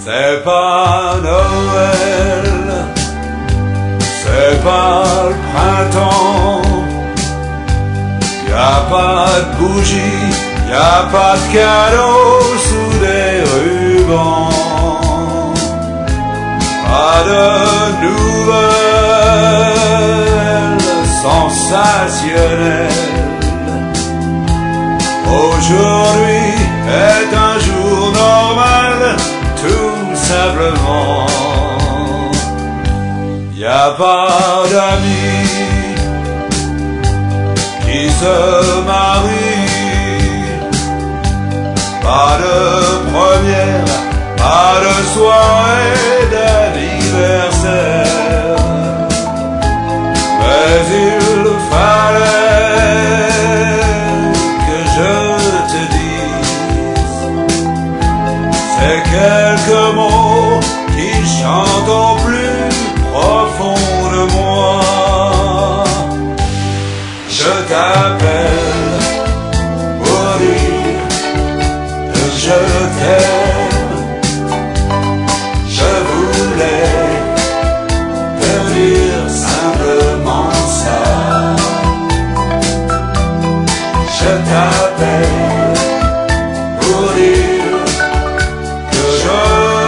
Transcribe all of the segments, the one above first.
C'est pas Noël, c'est pas le printemps, y a pas de bougies, y a pas de cadeaux sous des rubans, pas de nouvelles sensationnelles. Aujourd'hui est un jour normal, tout simplement. Y a pas d'amis qui se marient, pas de première, pas de soirée d'anniversaire. Mais il fallait que je te dise ces quelques mots qui chantent au plus profond de moi. Je t'appelle pour dire que je t'aime. Je voulais te dire simplement ça. Je t'appelle pour dire que je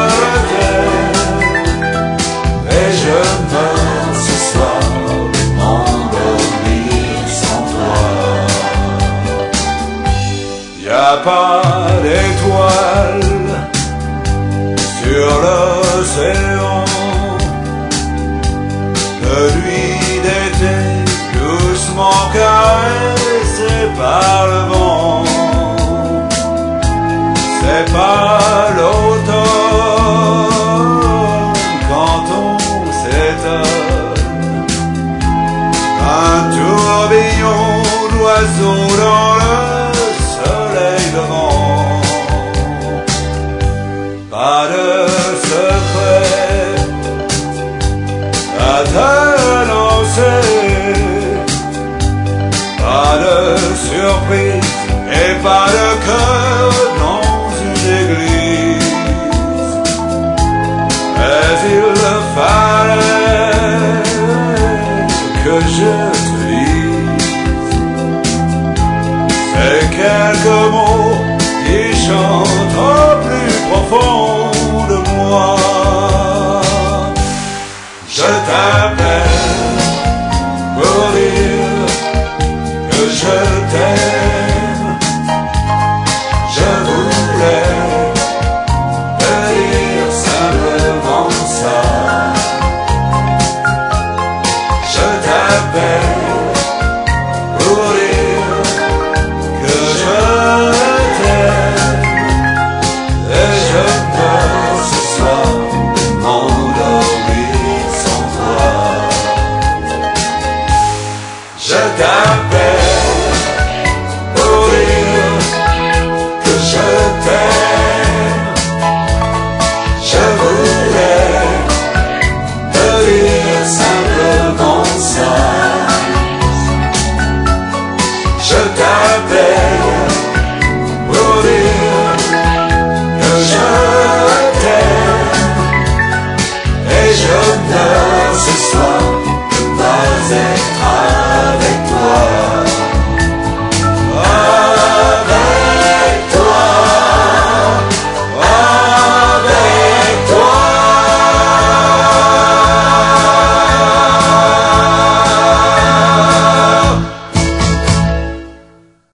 t'aime et je meurs ce soir endormi sans toi. Y a pas d'étoiles sur l'océan, de nuit d'été doucement caressée par le vent. C'est pas l'automne quand on s'étonne, un tourbillon d'oiseaux dans le soleil levant. Pas de secret à t'annoncer, pas de surprise et pas de cœur dans une église. Mais il fallait que je te dise ces quelques mots qui chantent au plus profond de moi. Je t'appelle pour dire que je t'aime.